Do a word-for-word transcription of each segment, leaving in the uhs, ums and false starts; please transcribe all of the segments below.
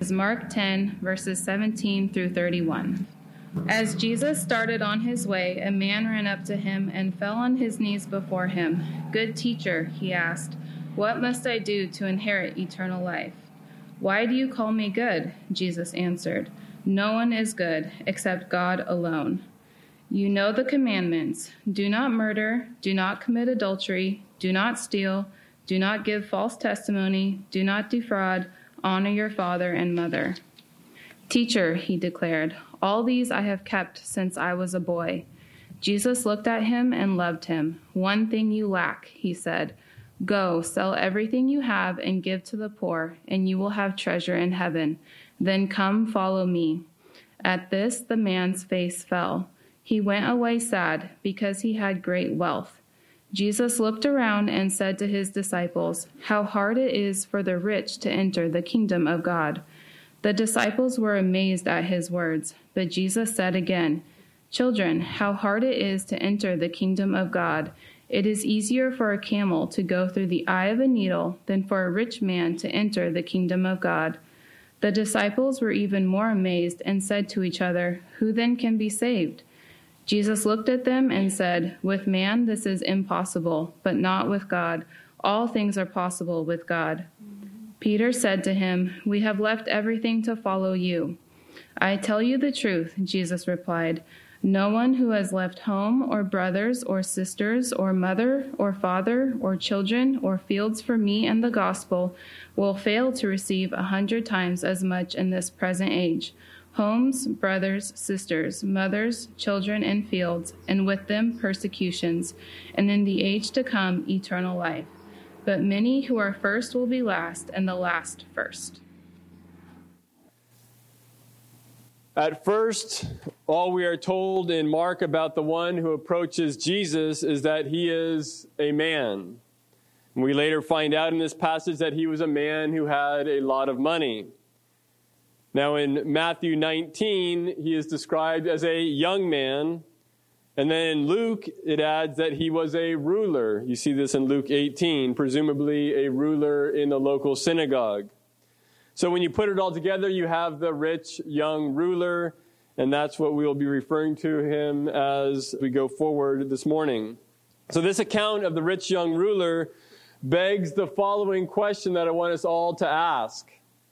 Mark ten, verses seventeen through thirty-one. As Jesus started on his way, a man ran up to him and fell on his knees before him. "Good teacher," he asked, "what must I do to inherit eternal life?" "Why do you call me good?" Jesus answered. "No one is good except God alone. You know the commandments. Do not murder, do not commit adultery, do not steal, do not give false testimony, do not defraud, honor your father and mother." "Teacher," he declared, "all these I have kept since I was a boy." Jesus looked at him and loved him. "One thing you lack," he said. "Go, sell everything you have and give to the poor, and you will have treasure in heaven. Then come, follow me." At this, the man's face fell. He went away sad because he had great wealth. Jesus looked around and said to his disciples, "How hard it is for the rich to enter the kingdom of God." The disciples were amazed at his words, but Jesus said again, "Children, how hard it is to enter the kingdom of God. It is easier for a camel to go through the eye of a needle than for a rich man to enter the kingdom of God." The disciples were even more amazed and said to each other, "Who then can be saved?" Jesus looked at them and said, "With man this is impossible, but not with God. All things are possible with God." Peter said to him, "We have left everything to follow you." "I tell you the truth," Jesus replied. "No one who has left home or brothers or sisters or mother or father or children or fields for me and the gospel will fail to receive a hundred times as much in this present age. Homes, brothers, sisters, mothers, children, and fields, and with them persecutions, and in the age to come eternal life. But many who are first will be last, and the last first." At first, all we are told in Mark about the one who approaches Jesus is that he is a man. And we later find out in this passage that he was a man who had a lot of money. Now in Matthew nineteen, he is described as a young man. And then in Luke, it adds that he was a ruler. You see this in Luke eighteen, presumably a ruler in the local synagogue. So when you put it all together, you have the rich young ruler, and that's what we will be referring to him as we go forward this morning. So this account of the rich young ruler begs the following question that I want us all to ask.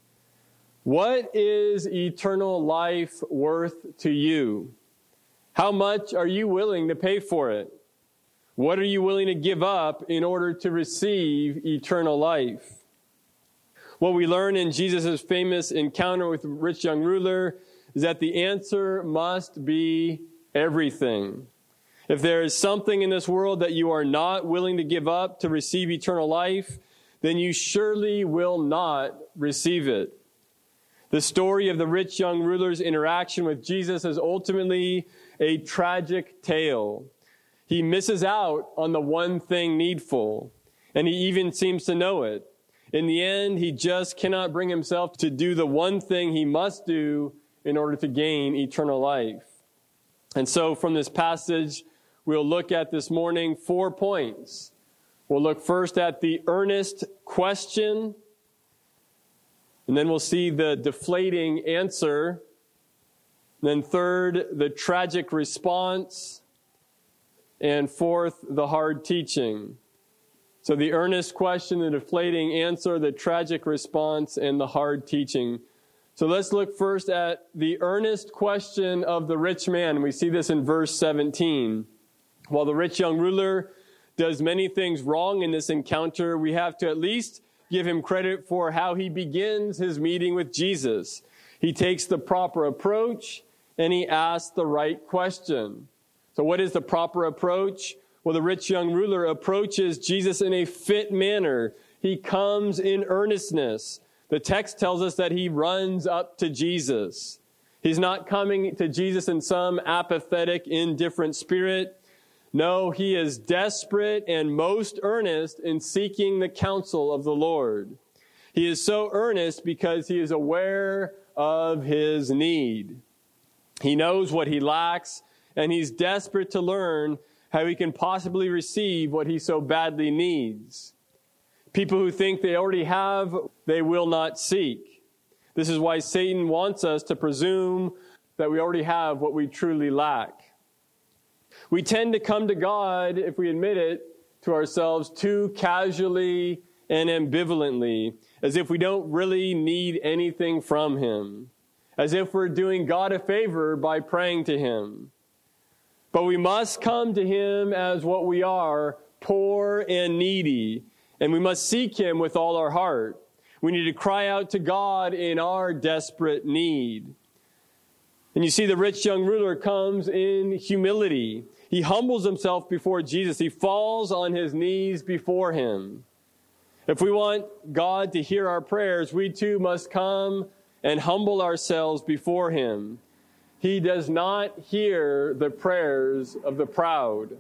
What is eternal life worth to you? How much are you willing to pay for it? What are you willing to give up in order to receive eternal life? What we learn in Jesus' famous encounter with the rich young ruler is that the answer must be everything. If there is something in this world that you are not willing to give up to receive eternal life, then you surely will not receive it. The story of the rich young ruler's interaction with Jesus is ultimately a tragic tale. He misses out on the one thing needful, and he even seems to know it. In the end, he just cannot bring himself to do the one thing he must do in order to gain eternal life. And so from this passage, we'll look at this morning four points. We'll look first at the earnest question, and then we'll see the deflating answer. Then third, the tragic response. And fourth, the hard teaching. So the earnest question, the deflating answer, the tragic response, and the hard teaching. So let's look first at the earnest question of the rich man. We see this in verse seventeen. While the rich young ruler does many things wrong in this encounter, we have to at least give him credit for how he begins his meeting with Jesus. He takes the proper approach and he asks the right question. So what is the proper approach? Well, the rich young ruler approaches Jesus in a fit manner. He comes in earnestness. The text tells us that he runs up to Jesus. He's not coming to Jesus in some apathetic, indifferent spirit. No, he is desperate and most earnest in seeking the counsel of the Lord. He is so earnest because he is aware of his need. He knows what he lacks, and he's desperate to learn how he can possibly receive what he so badly needs. People who think they already have, they will not seek. The This is why Satan wants us to presume that we already have what we truly lack. We tend to come to God, if we admit it to ourselves, too casually and ambivalently, as if we don't really need anything from Him, as if we're doing God a favor by praying to Him. But we must come to Him as what we are, poor and needy, and we must seek Him with all our heart. We need to cry out to God in our desperate need. And you see, the rich young ruler comes in humility. He humbles himself before Jesus. He falls on his knees before Him. If we want God to hear our prayers, we too must come and humble ourselves before Him. He does not hear the prayers of the proud.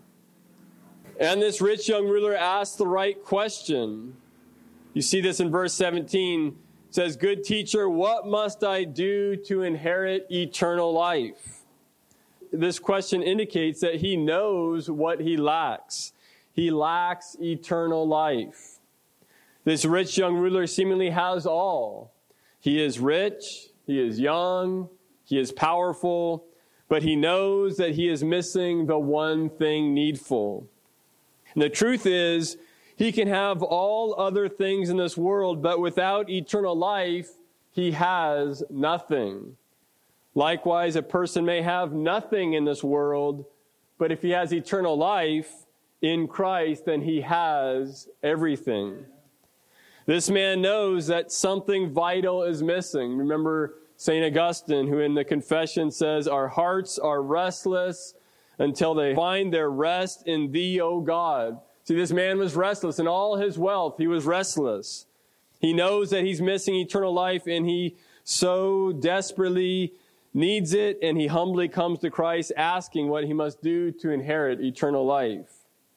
And this rich young ruler asked the right question. You see this in verse seventeen. It says, "Good teacher, what must I do to inherit eternal life?" This question indicates that he knows what he lacks. He lacks eternal life. This rich young ruler seemingly has all. He is rich, he is young, he is powerful, but he knows that he is missing the one thing needful. And the truth is, he can have all other things in this world, but without eternal life, he has nothing. Likewise, a person may have nothing in this world, but if he has eternal life in Christ, then he has everything. This man knows that something vital is missing. Remember Saint Augustine, who in the Confession says, "Our hearts are restless until they find their rest in Thee, O God." See, this man was restless. In all his wealth, he was restless. He knows that he's missing eternal life, and he so desperately needs it, and he humbly comes to Christ asking what he must do to inherit eternal life.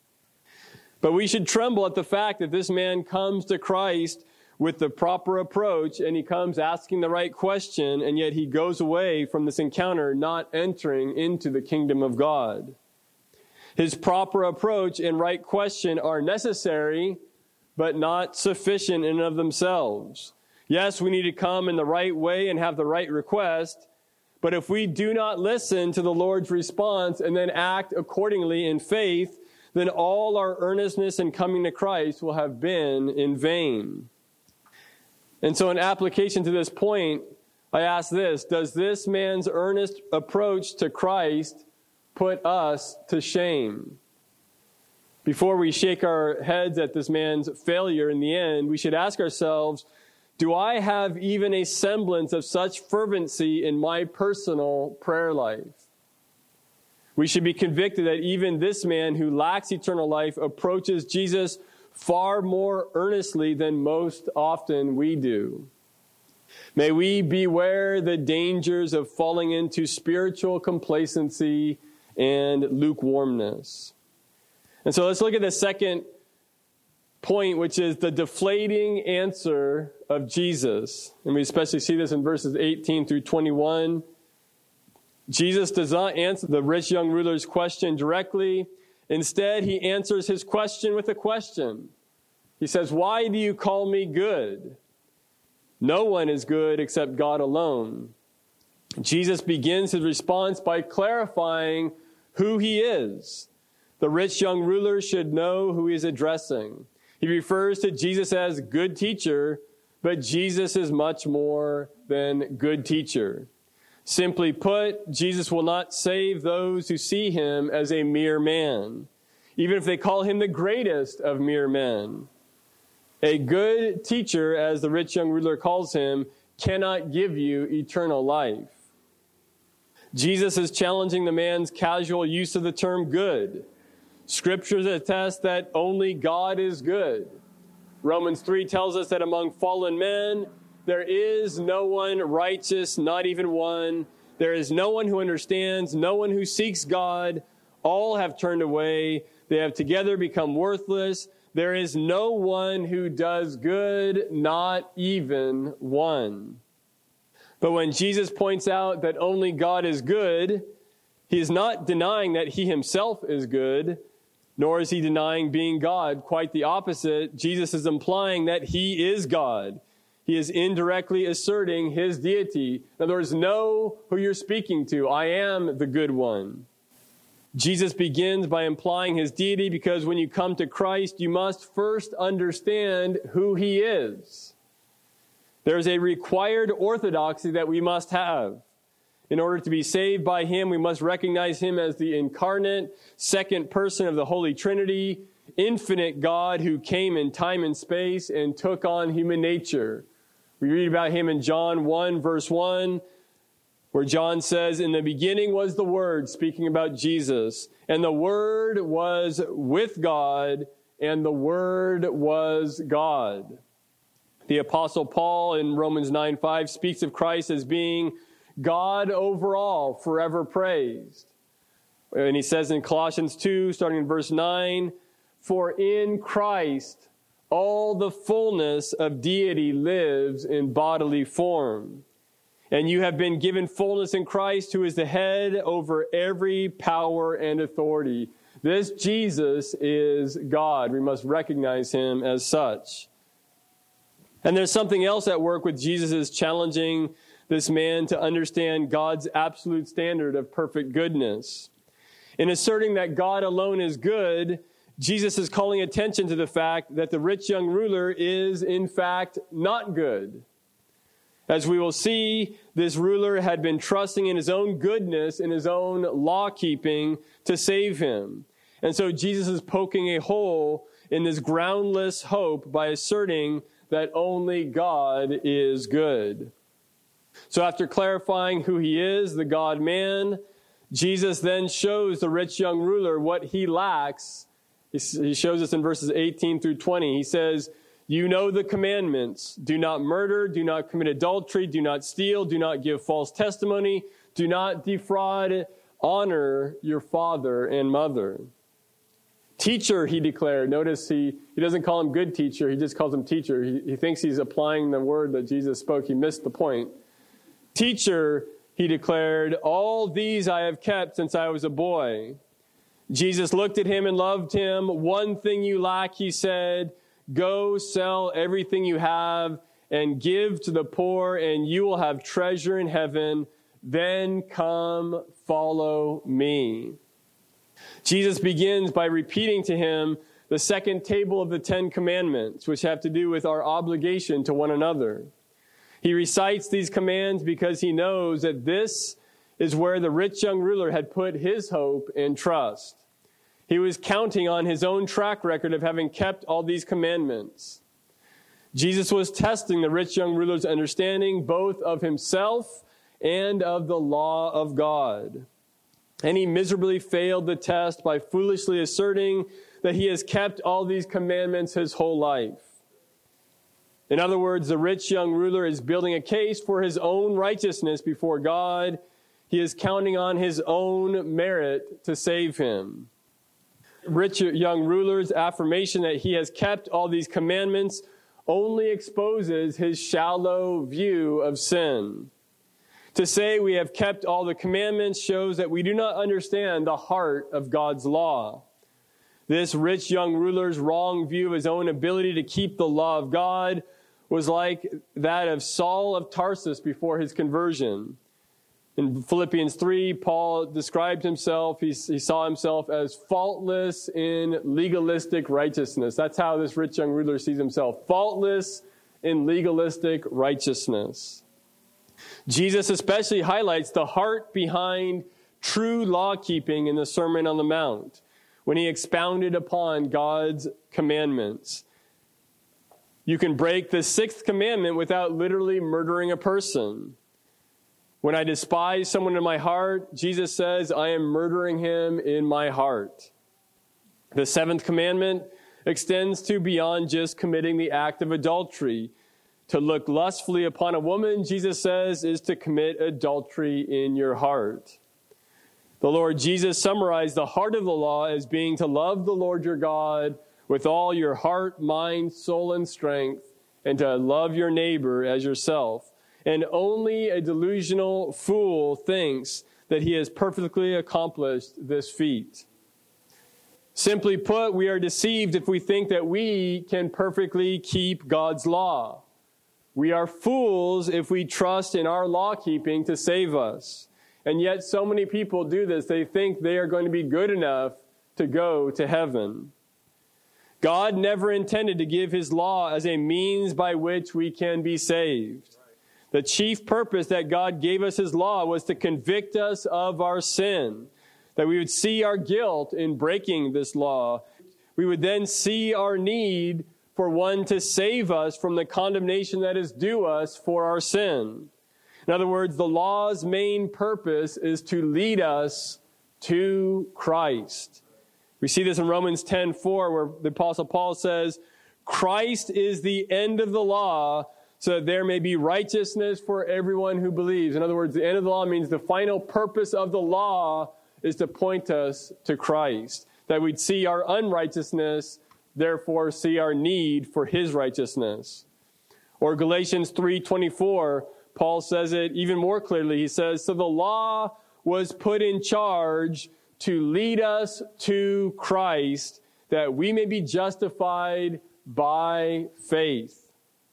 But we should tremble at the fact that this man comes to Christ with the proper approach, and he comes asking the right question, and yet he goes away from this encounter not entering into the kingdom of God. His proper approach and right question are necessary, but not sufficient in and of themselves. Yes, we need to come in the right way and have the right request, but if we do not listen to the Lord's response and then act accordingly in faith, then all our earnestness in coming to Christ will have been in vain. And so in application to this point, I ask this: does this man's earnest approach to Christ put us to shame? Before we shake our heads at this man's failure in the end, we should ask ourselves, do I have even a semblance of such fervency in my personal prayer life? We should be convicted that even this man who lacks eternal life approaches Jesus far more earnestly than most often we do. May we beware the dangers of falling into spiritual complacency and lukewarmness. And so let's look at the second point, which is the deflating answer of Jesus. And we especially see this in verses eighteen through twenty-one. Jesus does not answer the rich young ruler's question directly. Instead, he answers his question with a question. He says, "Why do you call me good? No one is good except God alone." Jesus begins his response by clarifying who he is. The rich young ruler should know who he is addressing. He refers to Jesus as good teacher, but Jesus is much more than good teacher. Simply put, Jesus will not save those who see him as a mere man, even if they call him the greatest of mere men. A good teacher, as the rich young ruler calls him, cannot give you eternal life. Jesus is challenging the man's casual use of the term good. Scriptures attest that only God is good. Romans three tells us that among fallen men, there is no one righteous, not even one. There is no one who understands, no one who seeks God. All have turned away. They have together become worthless. There is no one who does good, not even one. But when Jesus points out that only God is good, he is not denying that he himself is good, nor is he denying being God. Quite the opposite. Jesus is implying that he is God. he is indirectly asserting his deity. In other words, know who you're speaking to. I am the good one. Jesus begins by implying his deity because when you come to Christ, you must first understand who he is. There's a required orthodoxy that we must have. In order to be saved by him, we must recognize him as the incarnate, second person of the Holy Trinity, infinite God who came in time and space and took on human nature. We read about him in John one, verse one, where John says, "In the beginning was the Word," speaking about Jesus, "and the Word was with God, and the Word was God." The Apostle Paul in Romans nine five speaks of Christ as being God over all, forever praised. And he says in Colossians two, starting in verse nine, "For in Christ all the fullness of deity lives in bodily form. And you have been given fullness in Christ, who is the head over every power and authority." This Jesus is God. We must recognize him as such. And there's something else at work with Jesus' challenging this man to understand God's absolute standard of perfect goodness. In asserting that God alone is good, Jesus is calling attention to the fact that the rich young ruler is, in fact, not good. As we will see, this ruler had been trusting in his own goodness, in his own law-keeping to save him. And so Jesus is poking a hole in this groundless hope by asserting that only God is good. So after clarifying who he is, the God-man, Jesus then shows the rich young ruler what he lacks. He shows us in verses eighteen through twenty. He says, "You know the commandments. Do not murder, do not commit adultery, do not steal, do not give false testimony, do not defraud, honor your father and mother." "Teacher," he declared. Notice he, he doesn't call him good teacher, he just calls him teacher. He, he thinks he's applying the word that Jesus spoke. He missed the point. "Teacher," he declared, "all these I have kept since I was a boy." Jesus looked at him and loved him. "One thing you lack," he said. "Go sell everything you have and give to the poor, and you will have treasure in heaven. Then come, follow me." Jesus begins by repeating to him the second table of the Ten Commandments, which have to do with our obligation to one another. He recites these commands because he knows that this is where the rich young ruler had put his hope and trust. He was counting on his own track record of having kept all these commandments. Jesus was testing the rich young ruler's understanding both of himself and of the law of God. And he miserably failed the test by foolishly asserting that he has kept all these commandments his whole life. In other words, the rich young ruler is building a case for his own righteousness before God. He is counting on his own merit to save him. Rich young ruler's affirmation that he has kept all these commandments only exposes his shallow view of sin. To say we have kept all the commandments shows that we do not understand the heart of God's law. This rich young ruler's wrong view of his own ability to keep the law of God was like that of Saul of Tarsus before his conversion. In Philippians three, Paul described himself, he, he saw himself as faultless in legalistic righteousness. That's how this rich young ruler sees himself, faultless in legalistic righteousness. Jesus especially highlights the heart behind true law-keeping in the Sermon on the Mount, when he expounded upon God's commandments. You can break the sixth commandment without literally murdering a person. When I despise someone in my heart, Jesus says, I am murdering him in my heart. The seventh commandment extends to beyond just committing the act of adultery. To look lustfully upon a woman, Jesus says, is to commit adultery in your heart. The Lord Jesus summarized the heart of the law as being to love the Lord your God with all your heart, mind, soul, and strength, and to love your neighbor as yourself. And only a delusional fool thinks that he has perfectly accomplished this feat. Simply put, we are deceived if we think that we can perfectly keep God's law. We are fools if we trust in our law keeping to save us. And yet so many people do this. They think they are going to be good enough to go to heaven. God never intended to give his law as a means by which we can be saved. The chief purpose that God gave us his law was to convict us of our sin, that we would see our guilt in breaking this law. We would then see our need for one to save us from the condemnation that is due us for our sin. In other words, the law's main purpose is to lead us to Christ. We see this in Romans ten four, where the Apostle Paul says, Christ is the end of the law, so that there may be righteousness for everyone who believes. In other words, the end of the law means the final purpose of the law is to point us to Christ, that we'd see our unrighteousness, therefore see our need for his righteousness. Or Galatians three twenty-four, Paul says it even more clearly. He says, so the law was put in charge to lead us to Christ, that we may be justified by faith.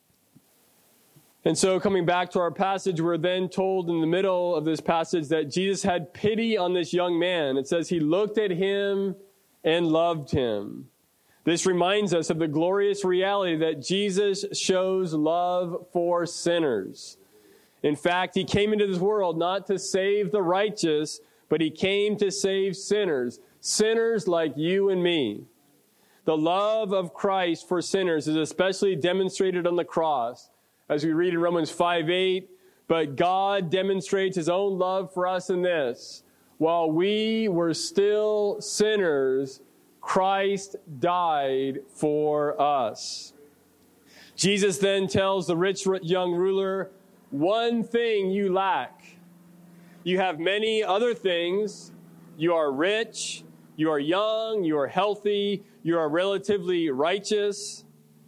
And so coming back to our passage, we're then told in the middle of this passage that Jesus had pity on this young man. It says he looked at him and loved him. This reminds us of the glorious reality that Jesus shows love for sinners. In fact, he came into this world not to save the righteous, but he came to save sinners, sinners like you and me. The love of Christ for sinners is especially demonstrated on the cross. As we read in Romans five eight, but God demonstrates his own love for us in this. While we were still sinners, Christ died for us. Jesus then tells the rich young ruler, one thing you lack. You have many other things. You are rich, you are young, you are healthy, you are relatively righteous,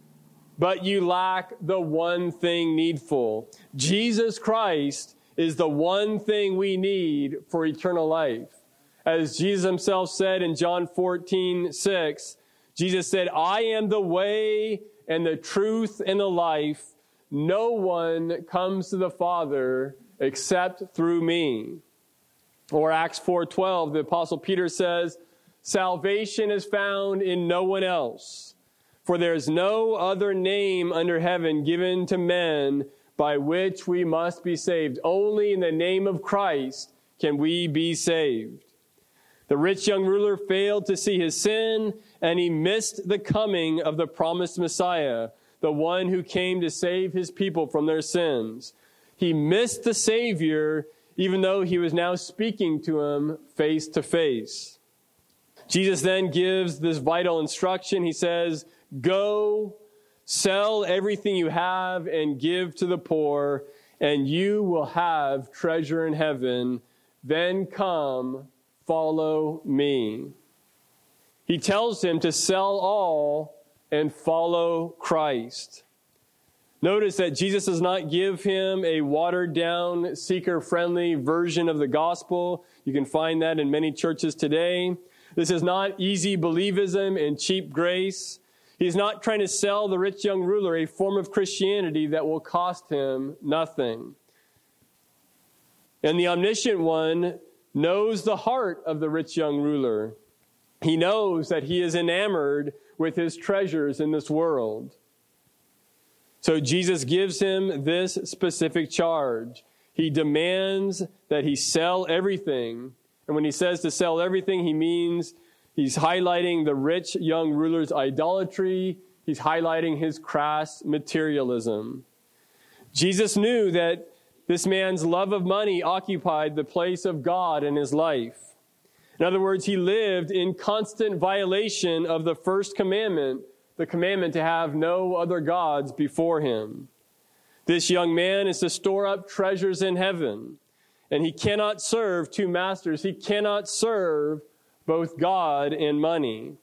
but you lack the one thing needful. Jesus Christ is the one thing we need for eternal life. As Jesus himself said in John fourteen six, Jesus said, I am the way and the truth and the life. No one comes to the Father except through me. Or Acts four twelve, the Apostle Peter says, salvation is found in no one else, for there is no other name under heaven given to men by which we must be saved. Only in the name of Christ can we be saved. The rich young ruler failed to see his sin, and he missed the coming of the promised Messiah, the one who came to save his people from their sins. He missed the Savior, even though he was now speaking to him face to face. Jesus then gives this vital instruction. He says, go, sell everything you have and give to the poor, and you will have treasure in heaven. Then come, follow me. He tells him to sell all and follow Christ. Notice that Jesus does not give him a watered-down, seeker-friendly version of the gospel. You can find that in many churches today. This is not easy believism and cheap grace. He's not trying to sell the rich young ruler a form of Christianity that will cost him nothing. And the omniscient one knows the heart of the rich young ruler. He knows that he is enamored with his treasures in this world. So Jesus gives him this specific charge. He demands that he sell everything. And when he says to sell everything, he means he's highlighting the rich young ruler's idolatry. He's highlighting his crass materialism. Jesus knew that this man's love of money occupied the place of God in his life. In other words, he lived in constant violation of the first commandment, the commandment to have no other gods before him. This young man is to store up treasures in heaven, and he cannot serve two masters. He cannot serve both God and money.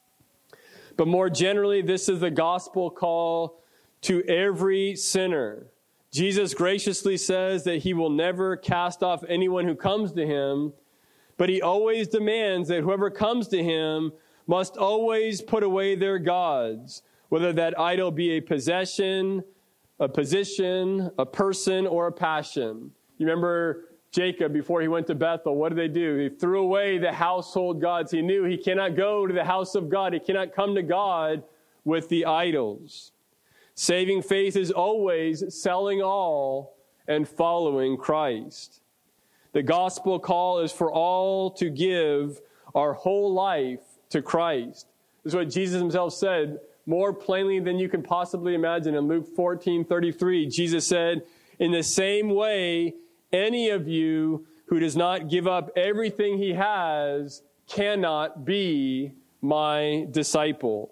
But more generally, this is the gospel call to every sinner. Jesus graciously says that he will never cast off anyone who comes to him, but he always demands that whoever comes to him must always put away their gods, whether that idol be a possession, a position, a person, or a passion. You remember Jacob, before he went to Bethel, what did they do? He threw away the household gods. He knew he cannot go to the house of God. He cannot come to God with the idols. Saving faith is always selling all and following Christ. The gospel call is for all to give our whole life to Christ. This is what Jesus himself said more plainly than you can possibly imagine. In Luke fourteen thirty-three, Jesus said, "In the same way, any of you who does not give up everything he has cannot be my disciple."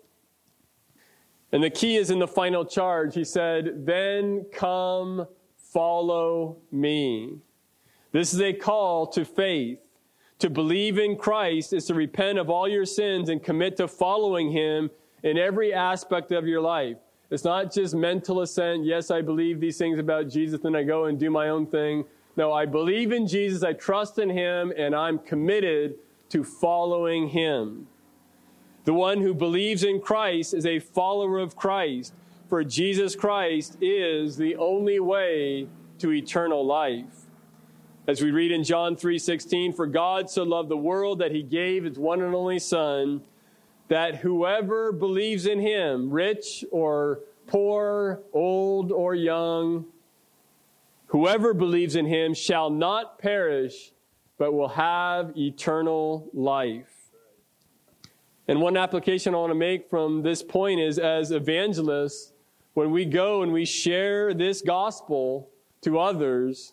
And the key is in the final charge. He said, "Then come follow me." This is a call to faith. To believe in Christ is to repent of all your sins and commit to following him in every aspect of your life. It's not just mental assent. Yes, I believe these things about Jesus, then I go and do my own thing. No, I believe in Jesus, I trust in him, and I'm committed to following him. The one who believes in Christ is a follower of Christ, for Jesus Christ is the only way to eternal life. As we read in John three sixteen, "For God so loved the world that he gave his one and only Son, that whoever believes in him, rich or poor, old or young, whoever believes in him shall not perish, but will have eternal life." And one application I want to make from this point is, as evangelists, when we go and we share this gospel to others,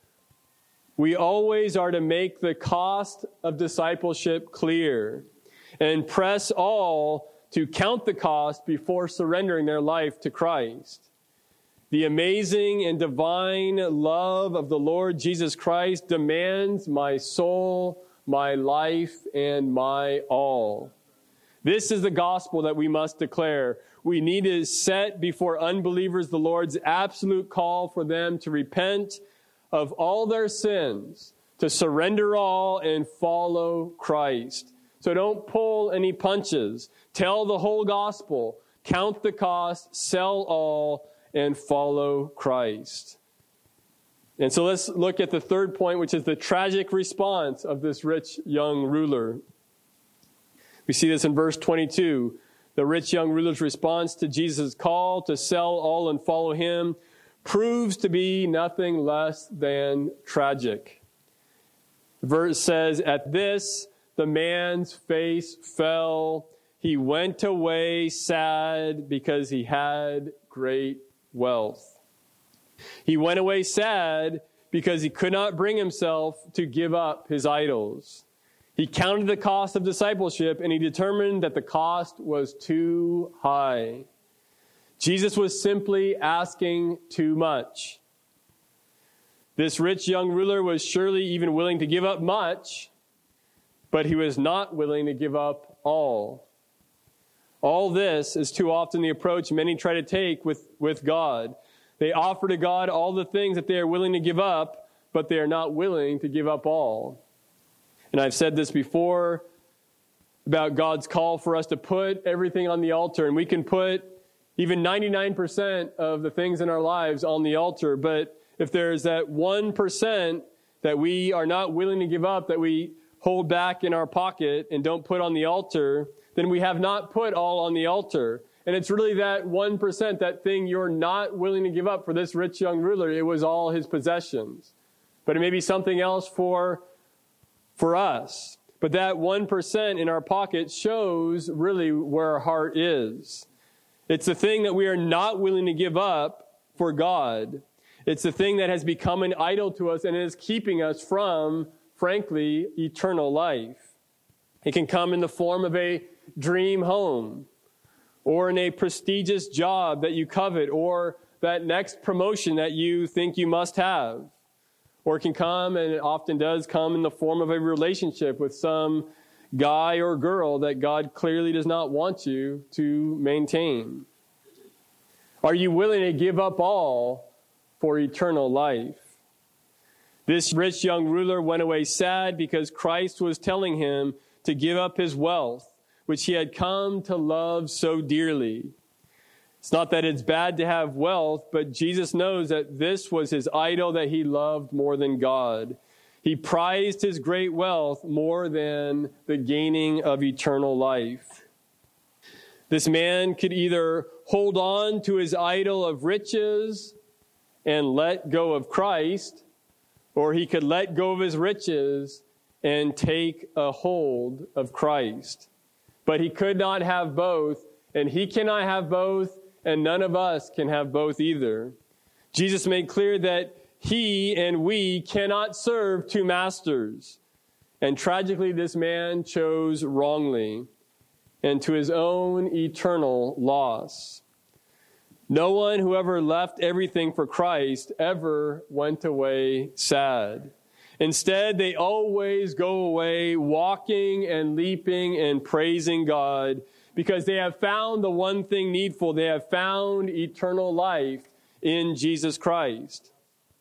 we always are to make the cost of discipleship clear and press all to count the cost before surrendering their life to Christ. The amazing and divine love of the Lord Jesus Christ demands my soul, my life, and my all. This is the gospel that we must declare. We need to set before unbelievers the Lord's absolute call for them to repent of all their sins, to surrender all and follow Christ. So don't pull any punches. Tell the whole gospel. Count the cost, sell all, and follow Christ. And so let's look at the third point, which is the tragic response of this rich young ruler. We see this in verse twenty-two. The rich young ruler's response to Jesus' call to sell all and follow him proves to be nothing less than tragic. The verse says, "At this, the man's face fell. He went away sad because he had great wealth." He went away sad because he could not bring himself to give up his idols. He counted the cost of discipleship, and he determined that the cost was too high. Jesus was simply asking too much. This rich young ruler was surely even willing to give up much, but he was not willing to give up all. All this is too often the approach many try to take with, with God. They offer to God all the things that they are willing to give up, but they are not willing to give up all. And I've said this before about God's call for us to put everything on the altar, and we can put even ninety-nine percent of the things in our lives on the altar. But if there's that one percent that we are not willing to give up, that we hold back in our pocket and don't put on the altar, then we have not put all on the altar. And it's really that one percent, that thing you're not willing to give up. For this rich young ruler, it was all his possessions. But it may be something else for, for us. But that one percent in our pocket shows really where our heart is. It's the thing that we are not willing to give up for God. It's the thing that has become an idol to us and is keeping us from, frankly, eternal life. It can come in the form of a dream home, or in a prestigious job that you covet, or that next promotion that you think you must have. Or it can come, and it often does come, in the form of a relationship with some guy or girl that God clearly does not want you to maintain. Are you willing to give up all for eternal life? This rich young ruler went away sad because Christ was telling him to give up his wealth, which he had come to love so dearly. It's not that it's bad to have wealth, but Jesus knows that this was his idol that he loved more than God. He prized his great wealth more than the gaining of eternal life. This man could either hold on to his idol of riches and let go of Christ, or he could let go of his riches and take a hold of Christ. But he could not have both, and he cannot have both, and none of us can have both either. Jesus made clear that he and we cannot serve two masters. And tragically, this man chose wrongly and to his own eternal loss. No one who ever left everything for Christ ever went away sad. Instead, they always go away walking and leaping and praising God because they have found the one thing needful. They have found eternal life in Jesus Christ.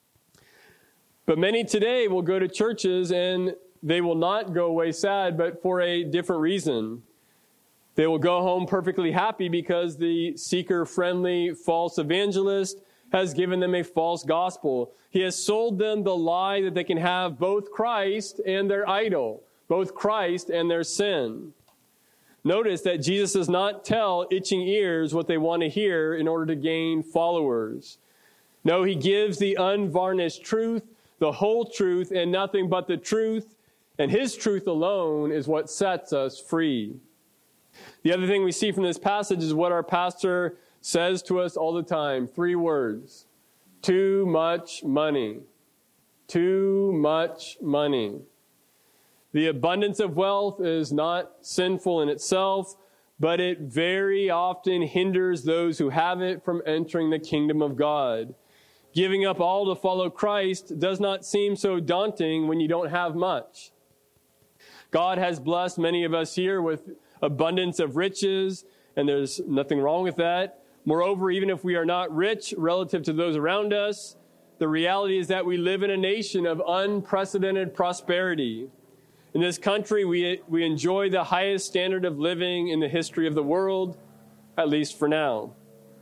But many today will go to churches and they will not go away sad, but for a different reason. They will go home perfectly happy because the seeker-friendly false evangelist has given them a false gospel. He has sold them the lie that they can have both Christ and their idol, both Christ and their sin. Notice that Jesus does not tell itching ears what they want to hear in order to gain followers. No, he gives the unvarnished truth, the whole truth, and nothing but the truth, and his truth alone is what sets us free. The other thing we see from this passage is what our pastor says to us all the time. Three words. Too much money. Too much money. The abundance of wealth is not sinful in itself, but it very often hinders those who have it from entering the kingdom of God. Giving up all to follow Christ does not seem so daunting when you don't have much. God has blessed many of us here with abundance of riches, and there's nothing wrong with that. Moreover, even if we are not rich relative to those around us, the reality is that we live in a nation of unprecedented prosperity. In this country, we, we enjoy the highest standard of living in the history of the world, at least for now.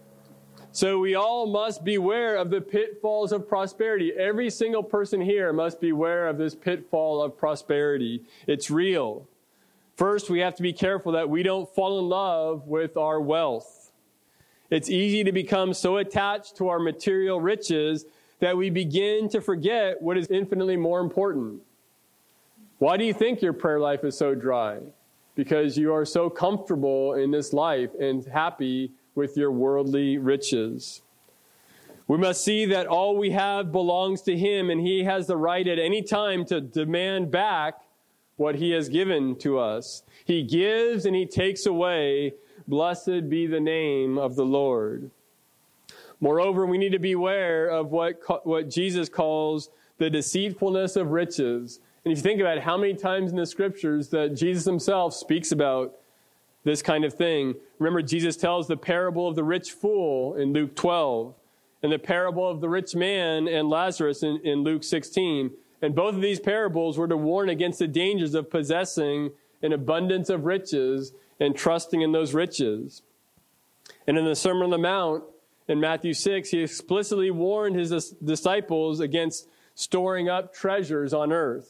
So we all must beware of the pitfalls of prosperity. Every single person here must beware of this pitfall of prosperity. It's real. First, we have to be careful that we don't fall in love with our wealth. It's easy to become so attached to our material riches that we begin to forget what is infinitely more important. Why do you think your prayer life is so dry? Because you are so comfortable in this life and happy with your worldly riches. We must see that all we have belongs to him, and he has the right at any time to demand back what he has given to us. He gives and he takes away. Blessed be the name of the Lord. Moreover, we need to beware of what, what Jesus calls the deceitfulness of riches. And if you think about it, how many times in the scriptures that Jesus himself speaks about this kind of thing. Remember, Jesus tells the parable of the rich fool in Luke twelve, and the parable of the rich man and Lazarus in, in Luke sixteen. And both of these parables were to warn against the dangers of possessing an abundance of riches and trusting in those riches. And in the Sermon on the Mount, in Matthew six, he explicitly warned his disciples against storing up treasures on earth.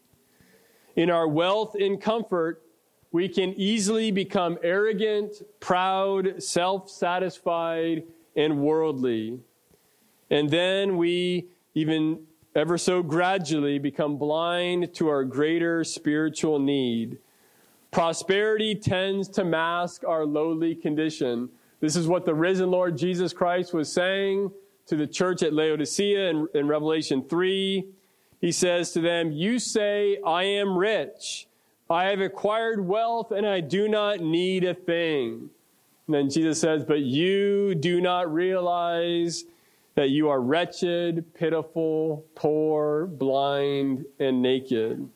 In our wealth and comfort, we can easily become arrogant, proud, self-satisfied, and worldly. And then we, even ever so gradually, become blind to our greater spiritual need. Prosperity tends to mask our lowly condition. This is what the risen Lord Jesus Christ was saying to the church at Laodicea in, in Revelation three. He says to them, "You say, I am rich. I have acquired wealth and I do not need a thing." And then Jesus says, "But you do not realize that you are wretched, pitiful, poor, blind, and naked."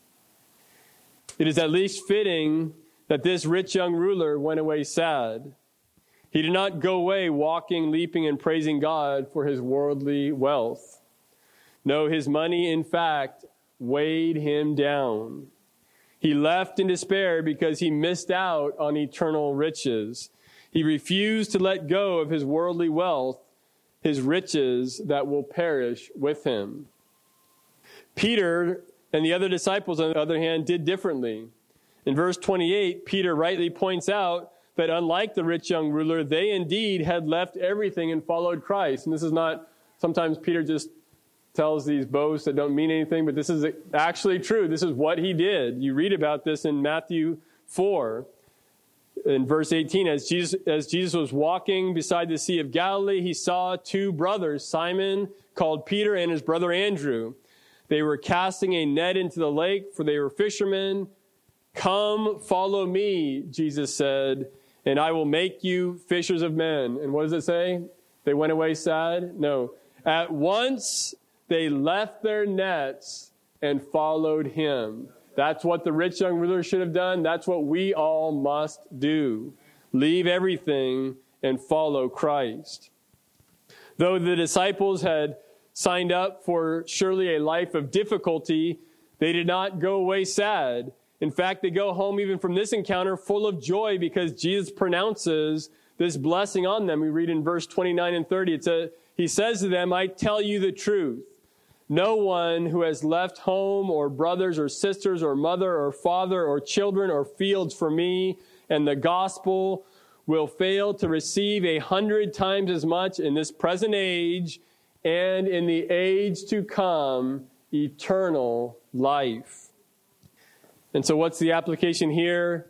It is at least fitting that this rich young ruler went away sad. He did not go away walking, leaping, and praising God for his worldly wealth. No, his money, in fact, weighed him down. He left in despair because he missed out on eternal riches. He refused to let go of his worldly wealth, his riches that will perish with him. Peter and the other disciples, on the other hand, did differently. In verse twenty-eight, Peter rightly points out that unlike the rich young ruler, they indeed had left everything and followed Christ. And this is not, sometimes Peter just tells these boasts that don't mean anything, but this is actually true. This is what he did. You read about this in Matthew four. In verse eighteen, as Jesus, as Jesus was walking beside the Sea of Galilee, he saw two brothers, Simon, called Peter, and his brother Andrew. They were casting a net into the lake, for they were fishermen. Come, follow me, Jesus said, and I will make you fishers of men. And what does it say? They went away sad? No. At once they left their nets and followed him. That's what the rich young ruler should have done. That's what we all must do. Leave everything and follow Christ. Though the disciples had signed up for surely a life of difficulty, they did not go away sad. In fact, they go home even from this encounter full of joy because Jesus pronounces this blessing on them. We read in verse twenty-nine and thirty, it's a, he says to them, I tell you the truth. No one who has left home or brothers or sisters or mother or father or children or fields for me and the gospel will fail to receive a hundred times as much in this present age and in the age to come, eternal life. And so what's the application here?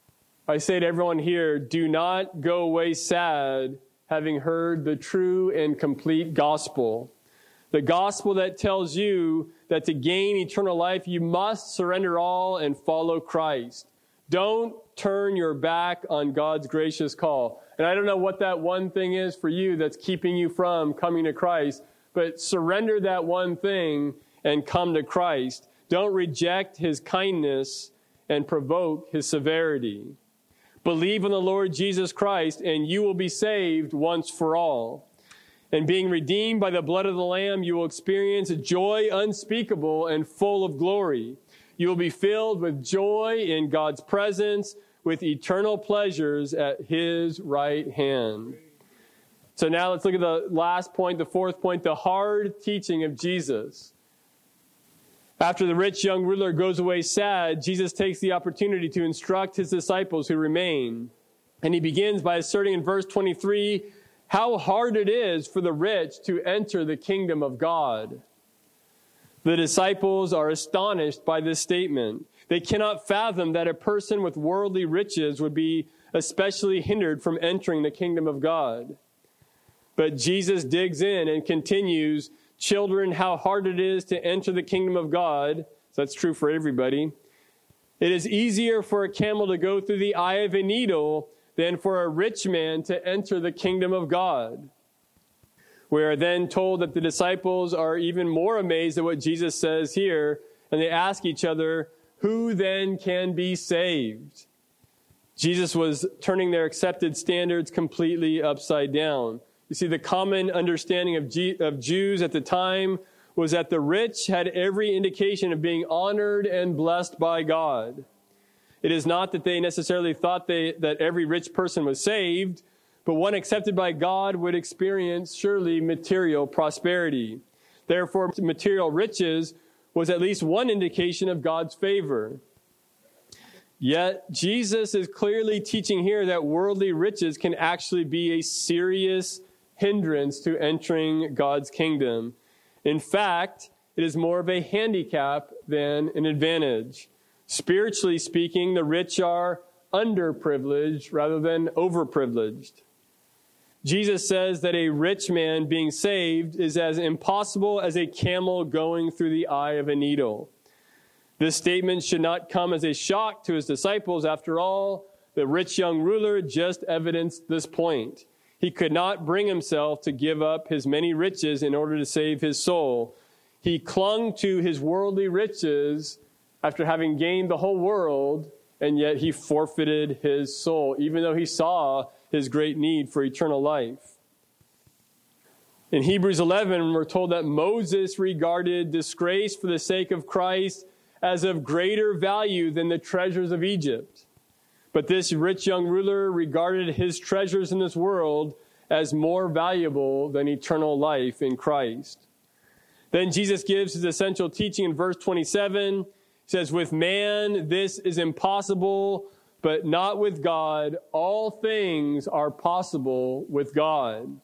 I say to everyone here, do not go away sad having heard the true and complete gospel. The gospel that tells you that to gain eternal life, you must surrender all and follow Christ. Don't turn your back on God's gracious call. And I don't know what that one thing is for you that's keeping you from coming to Christ, but surrender that one thing and come to Christ. Don't reject his kindness and provoke his severity. Believe in the Lord Jesus Christ, and you will be saved once for all. And being redeemed by the blood of the Lamb, you will experience a joy unspeakable and full of glory. You will be filled with joy in God's presence, with eternal pleasures at his right hand. So now let's look at the last point, the fourth point, the hard teaching of Jesus. After the rich young ruler goes away sad, Jesus takes the opportunity to instruct his disciples who remain. And he begins by asserting in verse twenty-three, how hard it is for the rich to enter the kingdom of God. The disciples are astonished by this statement. They cannot fathom that a person with worldly riches would be especially hindered from entering the kingdom of God. But Jesus digs in and continues, children, how hard it is to enter the kingdom of God. So that's true for everybody. It is easier for a camel to go through the eye of a needle than for a rich man to enter the kingdom of God. We are then told that the disciples are even more amazed at what Jesus says here, and they ask each other, who then can be saved? Jesus was turning their accepted standards completely upside down. You see, the common understanding of, G- of Jews at the time was that the rich had every indication of being honored and blessed by God. It is not that they necessarily thought they, that every rich person was saved, but one accepted by God would experience surely material prosperity. Therefore, material riches was at least one indication of God's favor. Yet, Jesus is clearly teaching here that worldly riches can actually be a serious hindrance to entering God's kingdom. In fact, it is more of a handicap than an advantage. Spiritually speaking, the rich are underprivileged rather than overprivileged. Jesus says that a rich man being saved is as impossible as a camel going through the eye of a needle. This statement should not come as a shock to his disciples. After all, the rich young ruler just evidenced this point. He could not bring himself to give up his many riches in order to save his soul. He clung to his worldly riches after having gained the whole world, and yet he forfeited his soul, even though he saw his great need for eternal life. In Hebrews eleven, we're told that Moses regarded disgrace for the sake of Christ as of greater value than the treasures of Egypt. But this rich young ruler regarded his treasures in this world as more valuable than eternal life in Christ. Then Jesus gives his essential teaching in verse twenty-seven. He says, with man this is impossible, but not with God. All things are possible with God.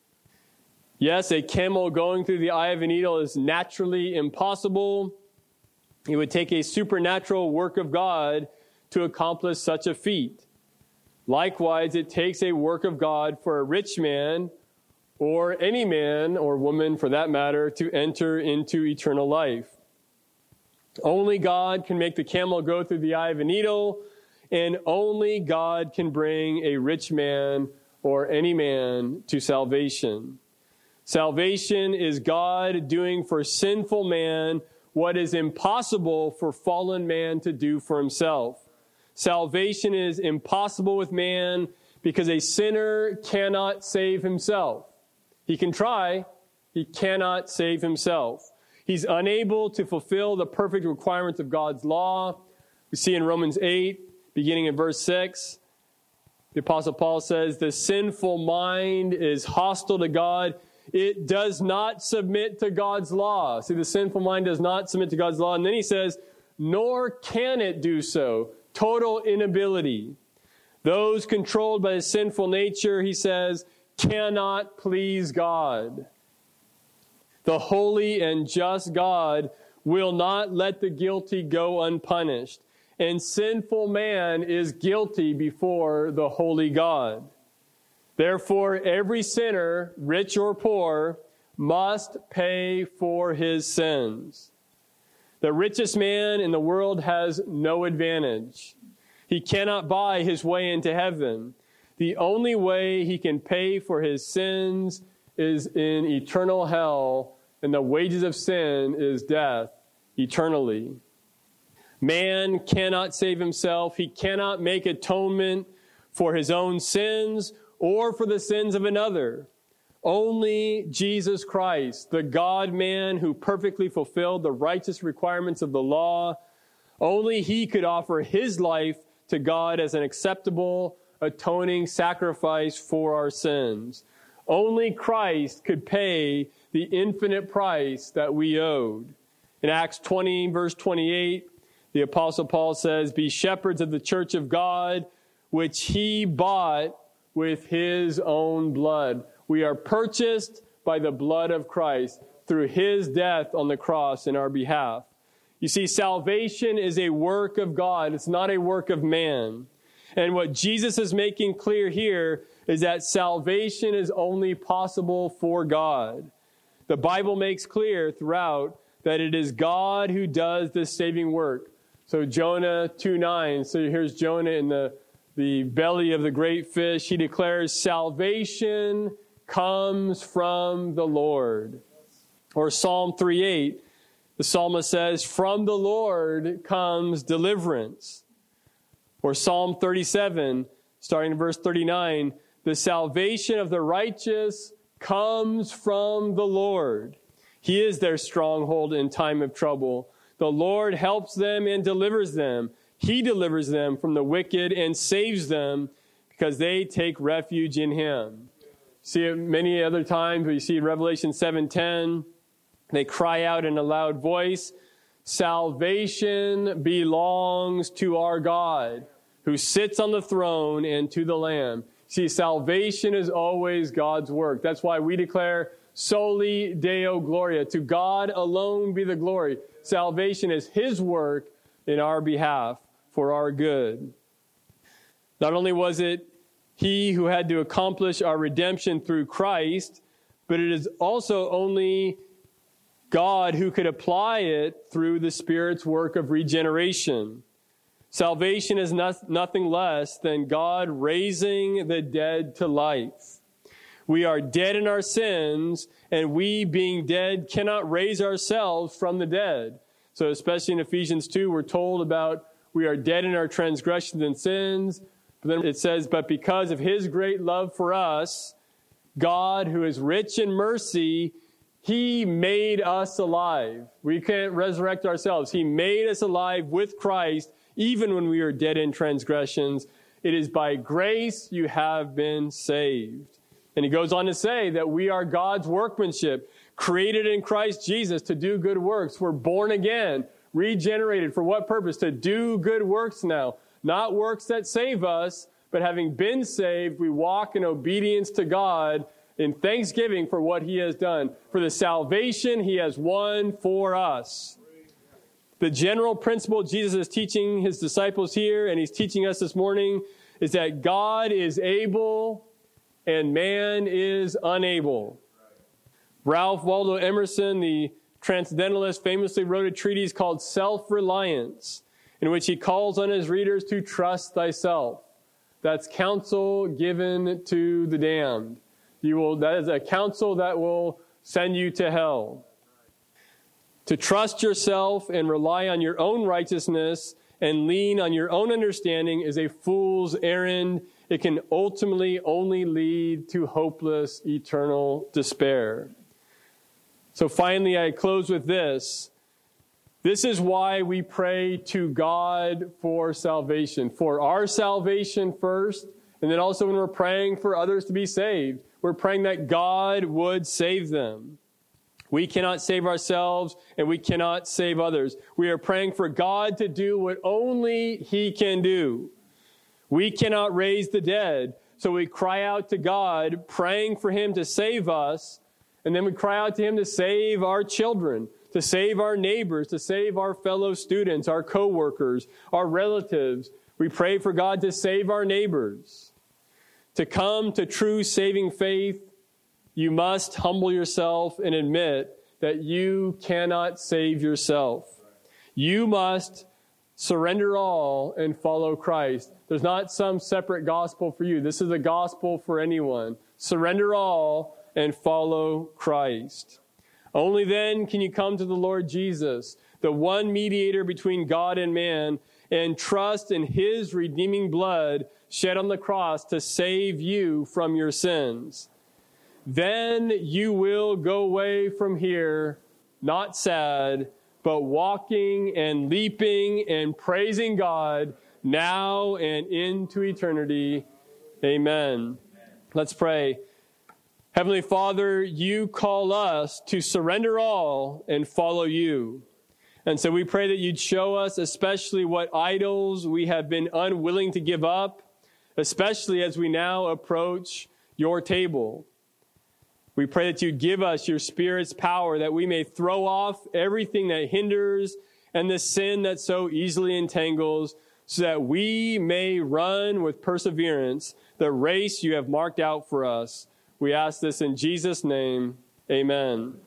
Yes, a camel going through the eye of a needle is naturally impossible. It would take a supernatural work of God to accomplish such a feat. Likewise, it takes a work of God for a rich man, or any man or woman for that matter, to enter into eternal life. Only God can make the camel go through the eye of a needle, and only God can bring a rich man or any man to salvation. Salvation is God doing for sinful man what is impossible for fallen man to do for himself. Salvation is impossible with man because a sinner cannot save himself. He can try, he cannot save himself. He's unable to fulfill the perfect requirements of God's law. We see in Romans eight, beginning in verse six, the Apostle Paul says, the sinful mind is hostile to God. It does not submit to God's law. See, the sinful mind does not submit to God's law. And then he says, nor can it do so. Total inability. Those controlled by a sinful nature, he says, cannot please God. The holy and just God will not let the guilty go unpunished. And sinful man is guilty before the holy God. Therefore, every sinner, rich or poor, must pay for his sins. The richest man in the world has no advantage. He cannot buy his way into heaven. The only way he can pay for his sins is in eternal hell, and the wages of sin is death eternally. Man cannot save himself. He cannot make atonement for his own sins or for the sins of another. Only Jesus Christ, the God-man who perfectly fulfilled the righteous requirements of the law, only he could offer his life to God as an acceptable, atoning sacrifice for our sins. Only Christ could pay the infinite price that we owed. In Acts twenty, verse twenty-eight, the Apostle Paul says, be shepherds of the church of God, which he bought with his own blood. We are purchased by the blood of Christ through his death on the cross in our behalf. You see, salvation is a work of God. It's not a work of man. And what Jesus is making clear here is that salvation is only possible for God. The Bible makes clear throughout that it is God who does this saving work. So Jonah two nine, so here's Jonah in the, the belly of the great fish. He declares, salvation comes from the Lord. Or Psalm three eight, the psalmist says, from the Lord comes deliverance. Or Psalm thirty-seven, starting in verse thirty-nine, the salvation of the righteous comes from the Lord. He is their stronghold in time of trouble. The Lord helps them and delivers them. He delivers them from the wicked and saves them because they take refuge in him. See it many other times. We see in Revelation seven ten, they cry out in a loud voice, salvation belongs to our God, who sits on the throne, and to the Lamb. See, salvation is always God's work. That's why we declare soli Deo Gloria. To God alone be the glory. Salvation is his work in our behalf for our good. Not only was it he who had to accomplish our redemption through Christ, but it is also only God who could apply it through the Spirit's work of regeneration. Salvation is not, nothing less than God raising the dead to life. We are dead in our sins, and we, being dead, cannot raise ourselves from the dead. So especially in Ephesians two, we're told about we are dead in our transgressions and sins. But then it says, but because of his great love for us, God, who is rich in mercy, he made us alive. We can't resurrect ourselves. He made us alive with Christ, even when we are dead in transgressions. It is by grace you have been saved. And he goes on to say that we are God's workmanship, created in Christ Jesus to do good works. We're born again, regenerated. For what purpose? To do good works now. Not works that save us, but having been saved, we walk in obedience to God in thanksgiving for what he has done, for the salvation he has won for us. The general principle Jesus is teaching his disciples here, and he's teaching us this morning, is that God is able and man is unable. Ralph Waldo Emerson, the transcendentalist, famously wrote a treatise called Self-Reliance, in which he calls on his readers to trust thyself. That's counsel given to the damned. You will, that is a counsel that will send you to hell. To trust yourself and rely on your own righteousness and lean on your own understanding is a fool's errand. It can ultimately only lead to hopeless, eternal despair. So finally, I close with this. This is why we pray to God for salvation. For our salvation first, and then also when we're praying for others to be saved, we're praying that God would save them. We cannot save ourselves, and we cannot save others. We are praying for God to do what only he can do. We cannot raise the dead, so we cry out to God, praying for him to save us, and then we cry out to him to save our children, to save our neighbors, to save our fellow students, our co-workers, our relatives. We pray for God to save our neighbors. To come to true saving faith, you must humble yourself and admit that you cannot save yourself. You must surrender all and follow Christ. There's not some separate gospel for you. This is a gospel for anyone. Surrender all and follow Christ. Only then can you come to the Lord Jesus, the one mediator between God and man, and trust in his redeeming blood shed on the cross to save you from your sins. Then you will go away from here, not sad, but walking and leaping and praising God now and into eternity. Amen. Let's pray. Heavenly Father, you call us to surrender all and follow you. And so we pray that you'd show us especially what idols we have been unwilling to give up, especially as we now approach your table. We pray that you'd give us your Spirit's power, that we may throw off everything that hinders and the sin that so easily entangles, so that we may run with perseverance the race you have marked out for us. We ask this in Jesus' name. Amen.